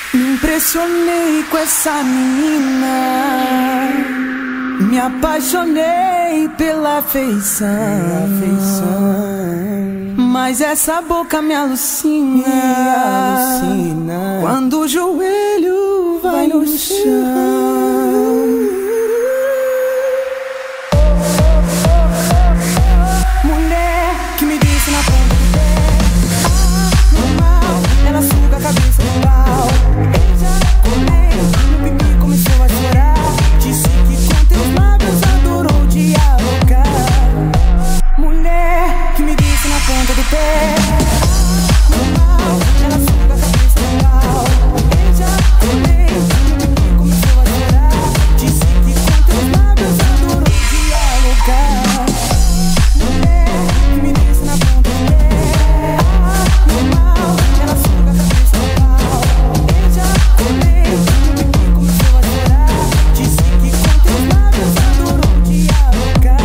Me impressionei com essa menina, me apaixonei pela feição, mas essa boca me alucina, quando o joelho vai no chão. Mulher que me disse na ponta do pé, normal, ela suga a cabeça do pau. Eu já comei, meu pipi começou a chorar, disse que com teus lábios adorou dialogar. Mulher que me disse na ponta do pé, normal, ela suga a cabeça do pau. Eu já comei, meu pipi começou a chorar, disse que com teus lábios adorou dialogar. Mulher que me disse na ponta do pé, normal, ela suga a cabeça do pau. Eu já comei, meu pipi começou a chorar, disse que com teus lábios adorou dialogar.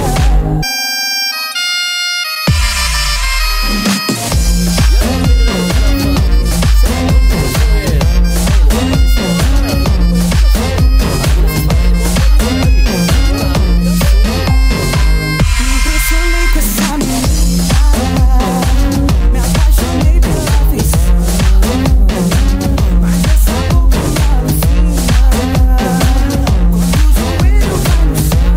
Me impressionei com essa menina, me apaixonei pela feição, mas essa boca me alucina, quando o joelho vai no chão.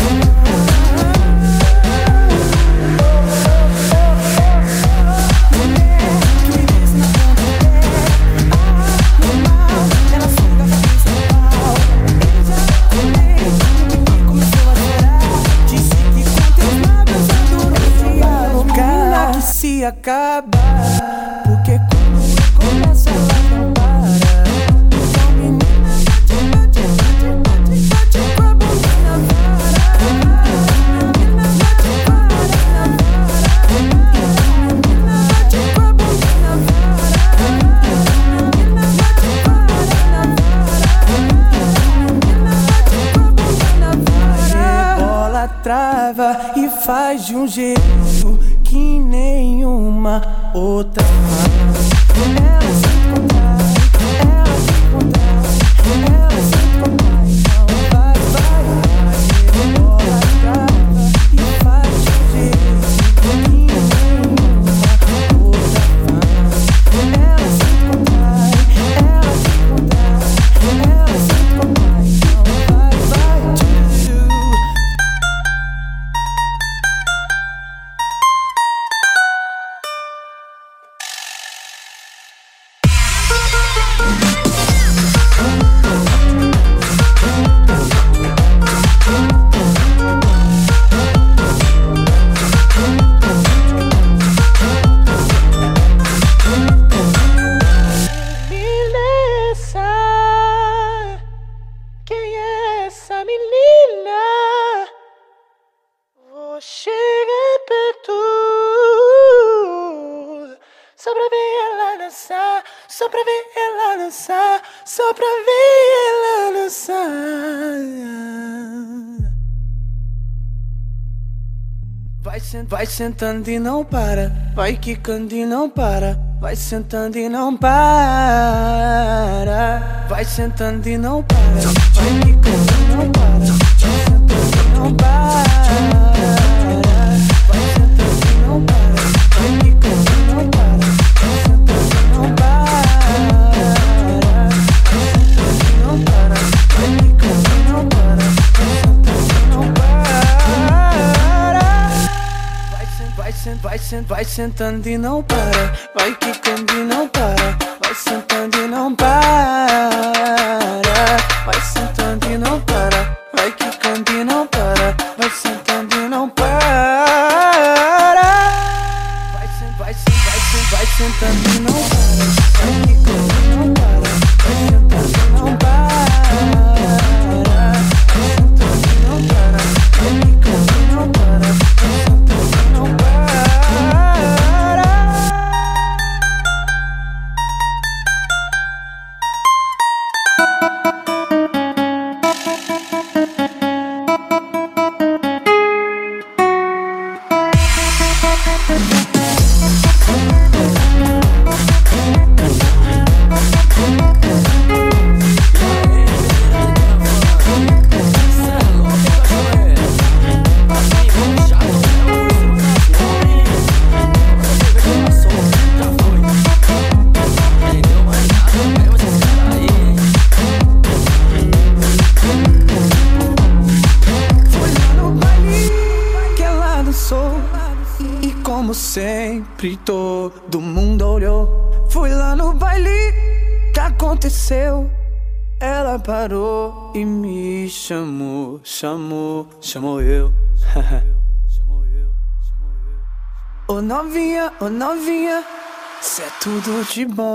Mulher que me disse na ponta do pé, normal, ela suga a cabeça do pau. Eu já comei, meu pipi começou a chorar, disse que com teus lábios adorou dialogar. Que se acaba, porque quando eu começo ela não para. Então menina, bate, bate, bate, bate, bate com a bunda na vara. Menina, bate com a bunda na vara. Menina, bate com a bunda na vara. Menina, bate com a bunda na vara. Menina, bate com a bunda na vara. Bola trava e faz de um jeito que nenhuma outra faz. Ela se contrai, ela se contrai, ela se contrai. Então vai, vai, vai. Bola trava e faz de um jeito que nenhuma outra faz. Ela se contrai, ela se contrai, ela se contrai. Então vai, vai, tchu. Beleza, quem é essa menina? Vou chegar perto só pra ver ela dançar, só pra ver ela dançar, só pra ver ela dançar. Vai sentando e não para, vai quicando e não para, vai sentando e não para, vai sentando e não para, vai quicando e não para, vai sentando e não para, vai sentando e não para, vai quicando e não para, vai sentando e não para, vai sentando e não para, vai quicando e não para, vai sentando e não para. Vai sentando e não para, vai quicando e não para, vai sentando e não para, vai sentando e não para, vai quicando e não para, vai sentando e não para. Vai sentando e não para, vai quicando e não para, vai sentando e não para, vai sentando e não para, vai quicando e não para, vai sentando e não para. sempre todo mundo olhou. Fui lá no baile, que aconteceu? Ela parou e me chamou, chamou eu. Ô novinha, cê é tudo de bom.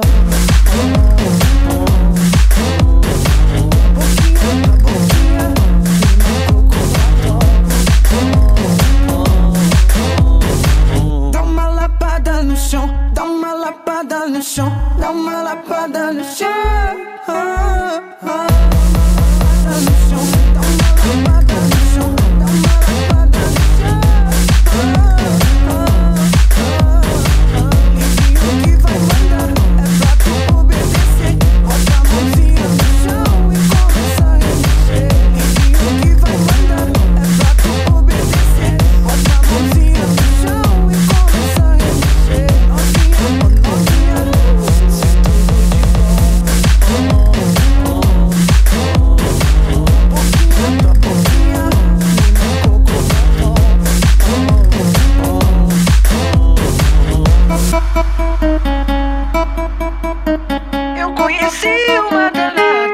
Dá uma lapada no chão, dá uma lapada no chão, dá uma lapada no chão. Eu conheci uma danada.